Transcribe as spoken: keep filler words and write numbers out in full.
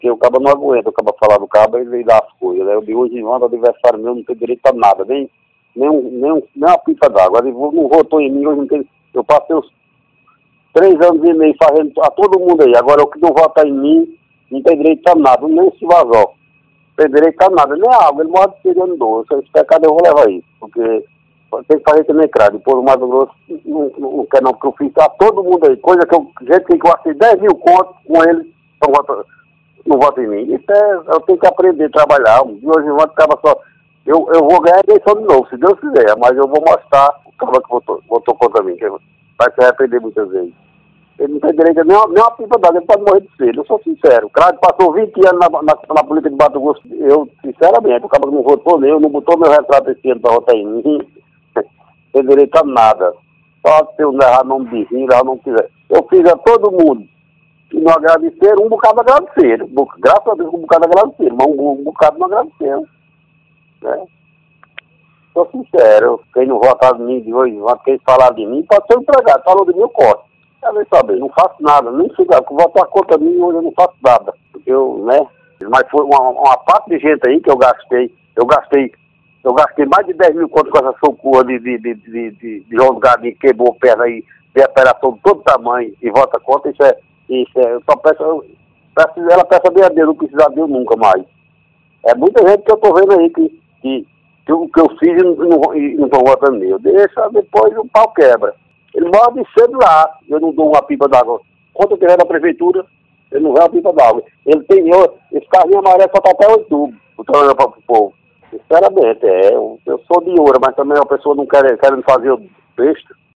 porque o cabo não aguenta, o cabo falar do cabo, ele dá as coisas, né? Eu digo, hoje, mano, aniversário meu, não tem direito a nada, nem, nem, um, nem, um, nem uma pipa d'água. Ele não votou em mim, hoje não tem, eu passei os três anos e meio fazendo a todo mundo aí, agora o que não vota em mim, não tem direito a nada, nem se vazou. Não tem direito a nada, nem a água, ele morre de sede doce. Se pecado eu vou levar isso, porque tem que fazer que nem crado. Depois o Mato Grosso não, não, não quer não, porque eu fiz a todo mundo aí, coisa que eu, gente que eu gastei dez mil contos com ele, não vota, não vota em mim. Isso é, eu tenho que aprender a trabalhar. De hoje em ontem ficava só, eu, eu vou ganhar a eleição de novo, se Deus quiser, mas eu vou mostrar o cara que votou, votou contra mim, que vai se arrepender muitas vezes. Ele não tem direito a nem uma, nem uma pipa d'água, ele pode morrer de sede, eu sou sincero. Claro que passou vinte anos na, na, na política de Mato Grosso, eu, sinceramente, o cara que não votou nem, não botou meu retrato esse ano para votar em mim, não tem direito a nada. Só se eu não errar nome de rim, lá não quiser. Eu fiz a todo mundo, e não agradeceram, um bocado agradeceram. Graças a Deus, um bocado agradeceram, mas um, um bocado não agradeceram. Né? Sou sincero, quem não votar de mim de hoje, quem falar de mim, pode ser um empregado, falou de mim, eu corto. Eu nem saber, não faço nada, nem ficar, votar contra mim hoje eu não faço nada. Porque eu, né, mas foi uma, uma parte de gente aí que eu gastei, eu gastei, eu gastei mais de dez mil contos com essa socorro de, de, de, de, de, de João Gabi, quebrou perna aí, de operação de todo tamanho e vota contra, isso é, isso é, eu só peço, eu peço, ela peça bem a Deus, não precisa de Deus nunca mais. É muita gente que eu tô vendo aí que, que, que o que eu fiz e não estão votando nele. Deixa, depois o pau quebra. Ele mora de cedo lá, eu não dou uma pipa d'água. Quando eu tiver na prefeitura, ele não vai uma pipa d'água. Ele tem, eu, esse carrinho amarelo só tá até outubro, botando para o povo. Sinceramente, é, eu, eu sou de ouro, mas também a pessoa não quer, quer fazer o besta.